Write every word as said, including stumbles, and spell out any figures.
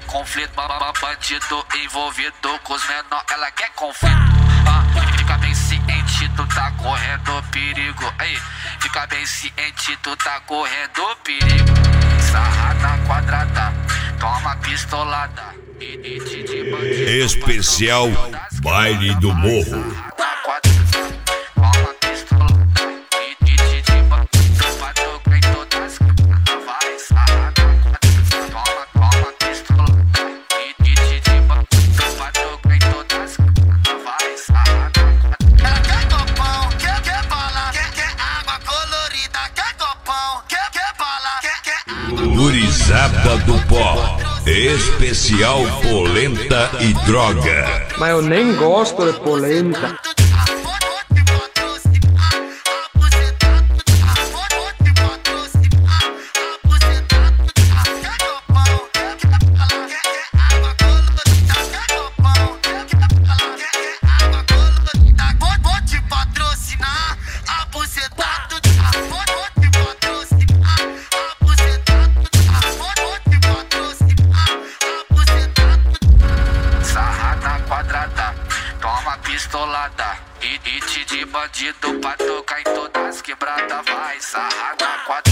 conflito. Bandido envolvido com os menor, ela quer conflito. Ah, fica bem ciente, tu tá correndo perigo. Aí, fica bem ciente, tu tá correndo perigo. Sarrada quadrada, toma pistolada. Especial Baile do Morro. Gurizada do Pó, especial polenta e droga. Mas eu nem gosto de polenta. Toma pistolada, hit de bandido pra tocar em todas as quebradas. Vai, sarrada quadrada.